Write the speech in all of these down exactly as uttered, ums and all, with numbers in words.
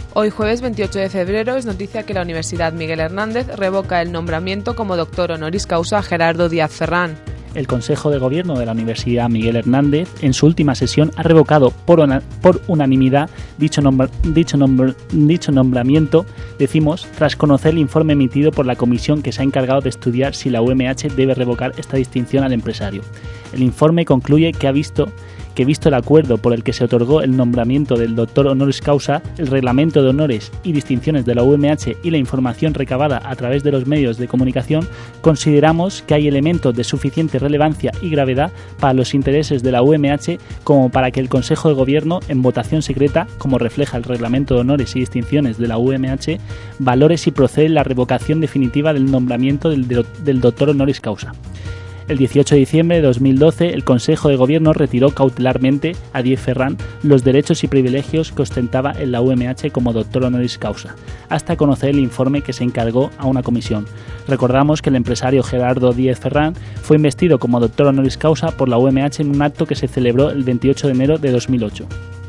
Hoy jueves veintiocho de febrero es noticia que la Universidad Miguel Hernández revoca el nombramiento como doctor honoris causa a Gerardo Díaz Ferrán. El Consejo de Gobierno de la Universidad Miguel Hernández, en su última sesión, ha revocado por, una, por unanimidad dicho, nombr, dicho, nombr, dicho nombramiento, decimos, tras conocer el informe emitido por la comisión que se ha encargado de estudiar si la U M H debe revocar esta distinción al empresario. El informe concluye que ha visto que visto el acuerdo por el que se otorgó el nombramiento del doctor honoris causa, el reglamento de honores y distinciones de la U M H y la información recabada a través de los medios de comunicación, consideramos que hay elementos de suficiente relevancia y gravedad para los intereses de la U M H como para que el Consejo de Gobierno, en votación secreta, como refleja el reglamento de honores y distinciones de la U M H, valore si procede la revocación definitiva del nombramiento del, del doctor honoris causa. El dieciocho de diciembre de dos mil doce, el Consejo de Gobierno retiró cautelarmente a Díaz Ferrán los derechos y privilegios que ostentaba en la U M H como doctor honoris causa, hasta conocer el informe que se encargó a una comisión. Recordamos que el empresario Gerardo Díaz Ferrán fue investido como doctor honoris causa por la U M H en un acto que se celebró el veintiocho de enero de dos mil ocho.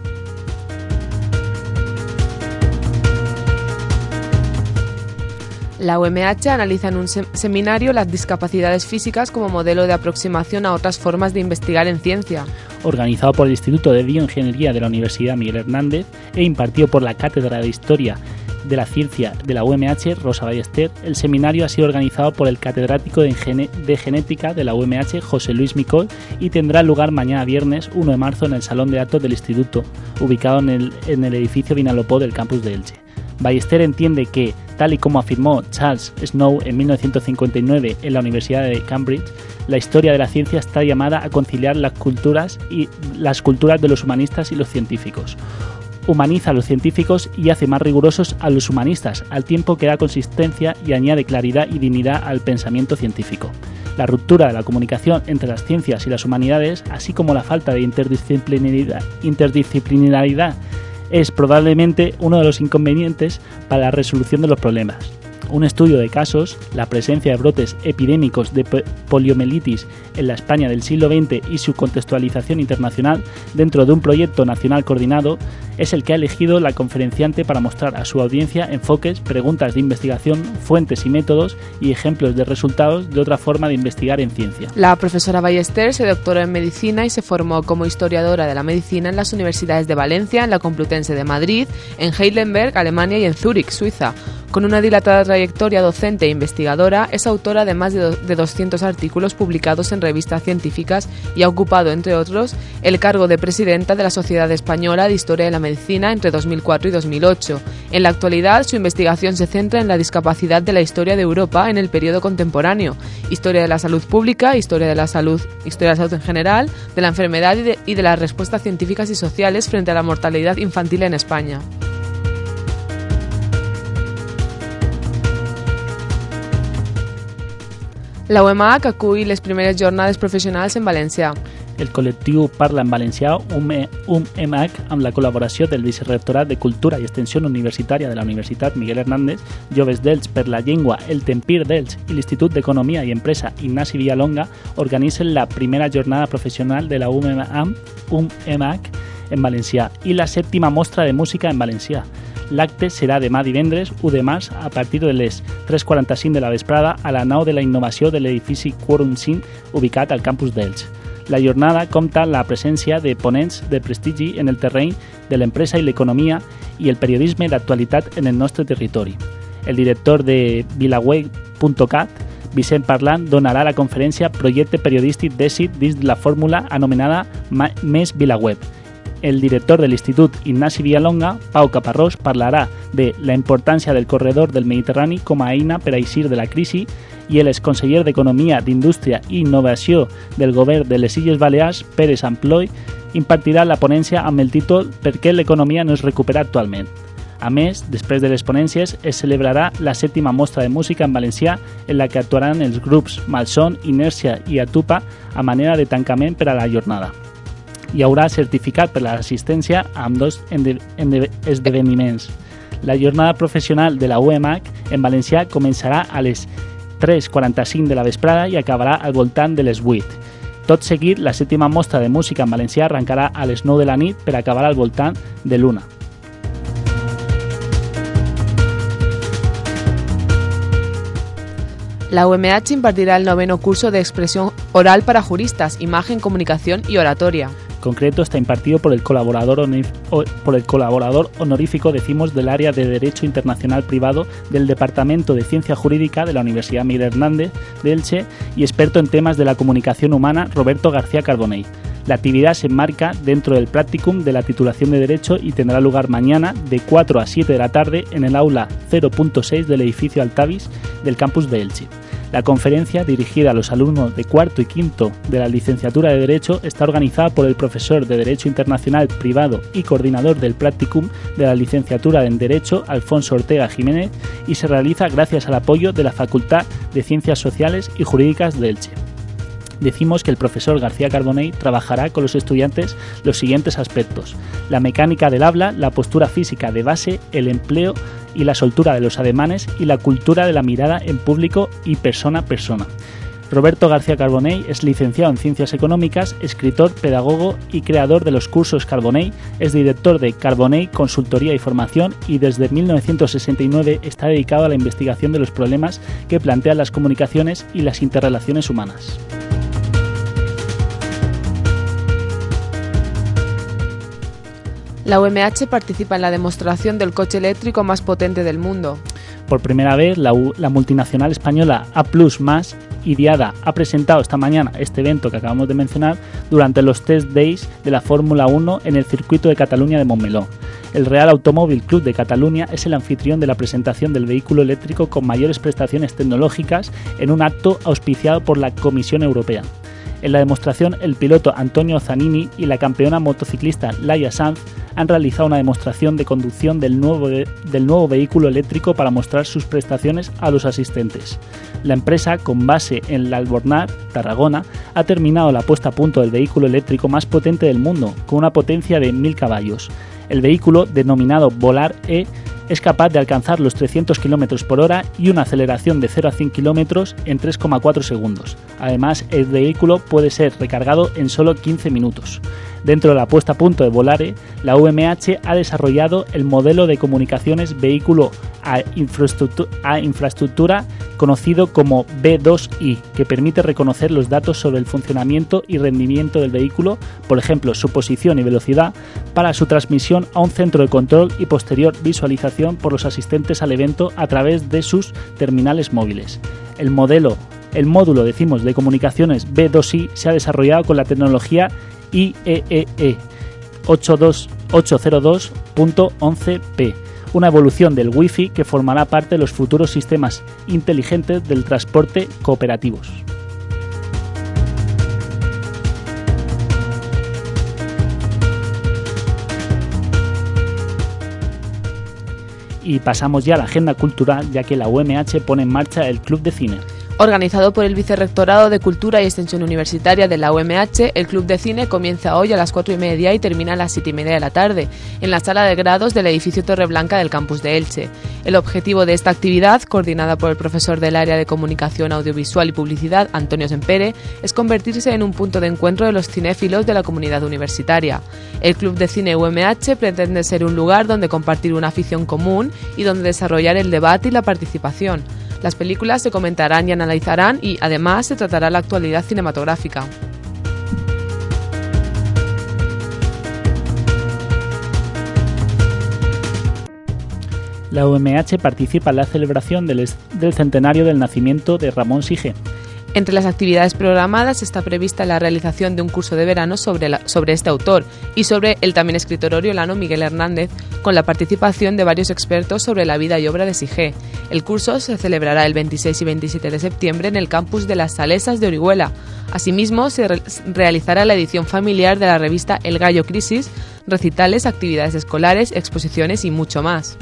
La U M H analiza en un se- seminario las discapacidades físicas como modelo de aproximación a otras formas de investigar en ciencia. Organizado por el Instituto de Bioingeniería de la Universidad Miguel Hernández e impartido por la Cátedra de Historia de la Ciencia de la U M H, Rosa Ballester, el seminario ha sido organizado por el catedrático de, Gene- de Genética de la U M H, José Luis Micol, y tendrá lugar mañana viernes uno de marzo en el Salón de Actos del Instituto, ubicado en el, en el edificio Vinalopó del campus de Elche. Ballester entiende que, tal y como afirmó Charles Snow en mil novecientos cincuenta y nueve en la Universidad de Cambridge, la historia de la ciencia está llamada a conciliar las culturas y las culturas de los humanistas y los científicos. Humaniza a los científicos y hace más rigurosos a los humanistas, al tiempo que da consistencia y añade claridad y dignidad al pensamiento científico. La ruptura de la comunicación entre las ciencias y las humanidades, así como la falta de interdisciplinaridad, interdisciplinaridad es probablemente uno de los inconvenientes para la resolución de los problemas. Un estudio de casos, la presencia de brotes epidémicos de poliomielitis en la España del siglo veinte y su contextualización internacional dentro de un proyecto nacional coordinado, es el que ha elegido la conferenciante para mostrar a su audiencia enfoques, preguntas de investigación, fuentes y métodos y ejemplos de resultados de otra forma de investigar en ciencia. La profesora Ballester se doctoró en Medicina y se formó como historiadora de la medicina en las universidades de Valencia, en la Complutense de Madrid, en Heidelberg, Alemania y en Zúrich, Suiza. Con una dilatada trayectoria docente e investigadora, es autora de más de, do- de doscientos artículos publicados en revistas científicas y ha ocupado, entre otros, el cargo de presidenta de la Sociedad Española de Historia de la Medicina entre dos mil cuatro y dos mil ocho. En la actualidad, su investigación se centra en la discapacidad de la historia de Europa en el periodo contemporáneo, historia de la salud pública, historia de la salud, historia de la salud en general, de la enfermedad y de, y de las respuestas científicas y sociales frente a la mortalidad infantil en España. La U M A C acull les primeres jornades professionals en València. El col·lectiu Parla en Valencià, U M A C, amb la col·laboració del Vicerrectorat de Cultura i Extensió Universitària de la Universitat Miguel Hernández, Joves d'Elx per la Llengua, el Tempir d'Elx i l'Institut d'Economia i Empresa Ignasi Villalonga organitzen la primera jornada professional de la U M A C en valencià i la sèptima mostra de música en valencià. L'acte serà demà divendres, u de març, a partir de les tres quaranta-cinc de la vesprada a la nau de la innovació de l'edifici Quorum cinc, ubicat al campus d'Elx. La jornada compta amb la presència de ponents de prestigi en el terreny de l'empresa i l'economia i el periodisme d'actualitat en el nostre territori. El director de vilaweb punt cat, Vicent Parlant, donarà la conferència Projecte Periodístic d'Èxit dins de la fórmula anomenada Més Vilaweb. El director de l'Institut Ignasi Villalonga, Pau Caparrós, parlarà de la importància del corredor del Mediterrani com a eina per a eixir de la crisi i el exconseller d'Economia, d'Indústria i Innovació del Govern de les Illes Balears, Pere Samploi, impartirà la ponència amb el títol Per què l'economia no es recupera actualment. A més, després de les ponències, es celebrarà la sèptima mostra de música en valencià en la que actuaran els grups Malson, Inèrcia i Atupa a manera de tancament per a la jornada. Hi haurà certificat per l'assistència a ambdós esdeveniments. La jornada professional de la U M A C en valencià començarà a les tres quaranta-cinc de la vesprada i acabarà al voltant de les vuit. Tot seguit, la sèptima mostra de música en valencià arrencarà a les nou de la nit per acabar al voltant de l'una. La U M H impartirá el noveno curso de expresión oral para juristas, imagen, comunicación y oratoria. En concreto está impartido por el colaborador, honor, por el colaborador honorífico, decimos, del área de Derecho Internacional Privado del Departamento de Ciencia Jurídica de la Universidad Miguel Hernández de Elche y experto en temas de la comunicación humana, Roberto García Carbonell. La actividad se enmarca dentro del practicum de la titulación de Derecho y tendrá lugar mañana de cuatro a siete de la tarde en el aula cero punto seis del edificio Altavis del campus de Elche. La conferencia, dirigida a los alumnos de cuarto y quinto de la licenciatura de Derecho, está organizada por el profesor de Derecho Internacional Privado y coordinador del practicum de la licenciatura en Derecho, Alfonso Ortega Jiménez, y se realiza gracias al apoyo de la Facultad de Ciencias Sociales y Jurídicas de Elche. Decimos que el profesor García Carbonell trabajará con los estudiantes los siguientes aspectos: la mecánica del habla, la postura física de base, el empleo y la soltura de los ademanes y la cultura de la mirada en público y persona a persona. Roberto García Carbonell es licenciado en Ciencias Económicas, escritor, pedagogo y creador de los cursos Carbonell, es director de Carbonell Consultoría y Formación y desde mil novecientos sesenta y nueve está dedicado a la investigación de los problemas que plantean las comunicaciones y las interrelaciones humanas. La U M H participa en la demostración del coche eléctrico más potente del mundo. Por primera vez, la, U, la multinacional española A plus más, IDIADA, ha presentado esta mañana este evento que acabamos de mencionar durante los Test Days de la Fórmula uno en el circuito de Cataluña de Montmeló. El Real Automóvil Club de Cataluña es el anfitrión de la presentación del vehículo eléctrico con mayores prestaciones tecnológicas en un acto auspiciado por la Comisión Europea. En la demostración, el piloto Antonio Zanini y la campeona motociclista Laia Sanz han realizado una demostración de conducción del nuevo, de, del nuevo vehículo eléctrico para mostrar sus prestaciones a los asistentes. La empresa, con base en la Albornar, Tarragona, ha terminado la puesta a punto del vehículo eléctrico más potente del mundo, con una potencia de mil caballos. El vehículo, denominado Volar E, es capaz de alcanzar los trescientos kilómetros por hora y una aceleración de cero a cien kilómetros en tres coma cuatro segundos. Además, el vehículo puede ser recargado en solo quince minutos. Dentro de la puesta a punto de Volare, la U M H ha desarrollado el modelo de comunicaciones vehículo a infraestructura, a infraestructura conocido como B dos I, que permite reconocer los datos sobre el funcionamiento y rendimiento del vehículo, por ejemplo, su posición y velocidad, para su transmisión a un centro de control y posterior visualización por los asistentes al evento a través de sus terminales móviles. El modelo, el módulo, decimos, de comunicaciones B dos I se ha desarrollado con la tecnología I E E E ochocientos dos punto once P, una evolución del Wi-Fi que formará parte de los futuros sistemas inteligentes del transporte cooperativos. Y pasamos ya a la agenda cultural, ya que la U M H pone en marcha el Club de Cine. Organizado por el Vicerrectorado de Cultura y Extensión Universitaria de la U M H, el Club de Cine comienza hoy a las cuatro y media y termina a las siete y media de la tarde, en la sala de grados del edificio Torreblanca del campus de Elche. El objetivo de esta actividad, coordinada por el profesor del área de Comunicación Audiovisual y Publicidad, Antonio Sempere, es convertirse en un punto de encuentro de los cinéfilos de la comunidad universitaria. El Club de Cine U M H pretende ser un lugar donde compartir una afición común y donde desarrollar el debate y la participación. Las películas se comentarán y analizarán y, además, se tratará la actualidad cinematográfica. La U M H participa en la celebración del, del centenario del nacimiento de Ramón Sige. Entre las actividades programadas está prevista la realización de un curso de verano sobre, la, sobre este autor y sobre el también escritor oriolano Miguel Hernández, con la participación de varios expertos sobre la vida y obra de Sige. El curso se celebrará el veintiséis y veintisiete de septiembre en el campus de las Salesas de Orihuela. Asimismo, se re- realizará la edición familiar de la revista El Gallo Crisis, recitales, actividades escolares, exposiciones y mucho más.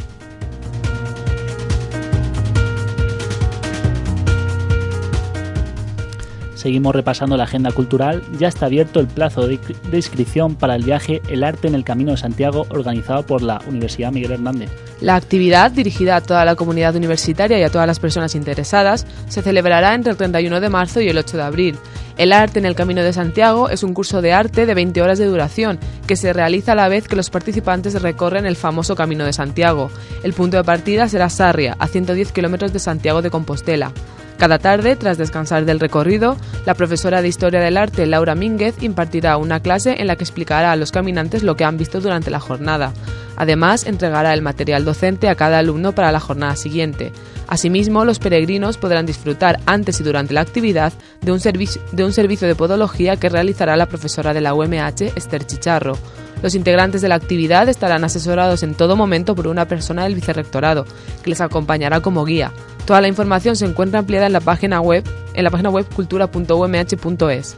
Seguimos repasando la agenda cultural. Ya está abierto el plazo de, de inscripción para el viaje El Arte en el Camino de Santiago, organizado por la Universidad Miguel Hernández. La actividad, dirigida a toda la comunidad universitaria y a todas las personas interesadas, se celebrará entre el treinta y uno de marzo y el ocho de abril. El Arte en el Camino de Santiago es un curso de arte de veinte horas de duración que se realiza a la vez que los participantes recorren el famoso Camino de Santiago. El punto de partida será Sarria, a ciento diez kilómetros de Santiago de Compostela. Cada tarde, tras descansar del recorrido, la profesora de Historia del Arte, Laura Mínguez, impartirá una clase en la que explicará a los caminantes lo que han visto durante la jornada. Además, entregará el material docente a cada alumno para la jornada siguiente. Asimismo, los peregrinos podrán disfrutar antes y durante la actividad de un, servicio, de un servicio de podología que realizará la profesora de la U M H, Esther Chicharro. Los integrantes de la actividad estarán asesorados en todo momento por una persona del vicerrectorado, que les acompañará como guía. Toda la información se encuentra ampliada en la página web, en la página web cultura punto u m h punto es.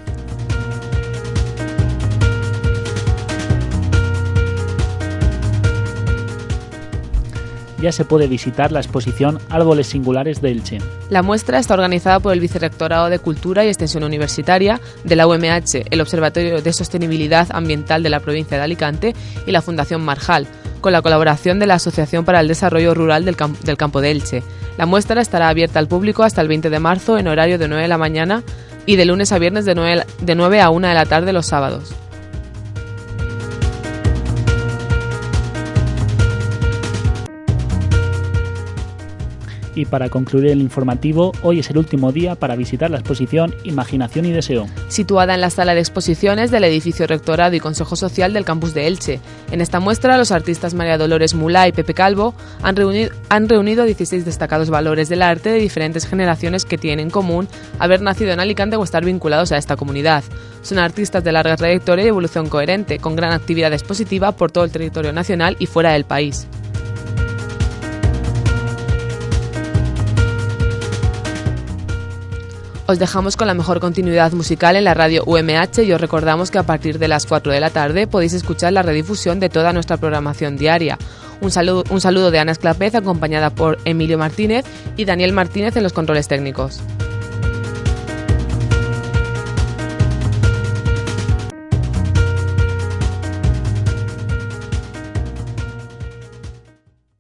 Ya se puede visitar la exposición Árboles Singulares de Elche. La muestra está organizada por el Vicerrectorado de Cultura y Extensión Universitaria de la U M H, el Observatorio de Sostenibilidad Ambiental de la provincia de Alicante y la Fundación Marjal, con la colaboración de la Asociación para el Desarrollo Rural del, Camp- del Campo de Elche. La muestra estará abierta al público hasta el veinte de marzo en horario de nueve de la mañana y de lunes a viernes de nueve, de nueve a una de la tarde los sábados. Y para concluir el informativo, hoy es el último día para visitar la exposición Imaginación y Deseo, situada en la sala de exposiciones del edificio Rectorado y Consejo Social del campus de Elche. En esta muestra, los artistas María Dolores Mulá y Pepe Calvo han reunido, han reunido dieciséis destacados valores del arte de diferentes generaciones que tienen en común haber nacido en Alicante o estar vinculados a esta comunidad. Son artistas de larga trayectoria y evolución coherente, con gran actividad expositiva por todo el territorio nacional y fuera del país. Os dejamos con la mejor continuidad musical en la radio U M H y os recordamos que a partir de las cuatro de la tarde podéis escuchar la redifusión de toda nuestra programación diaria. Un saludo, un saludo de Ana Esclapez, acompañada por Emilio Martínez y Daniel Martínez en los controles técnicos.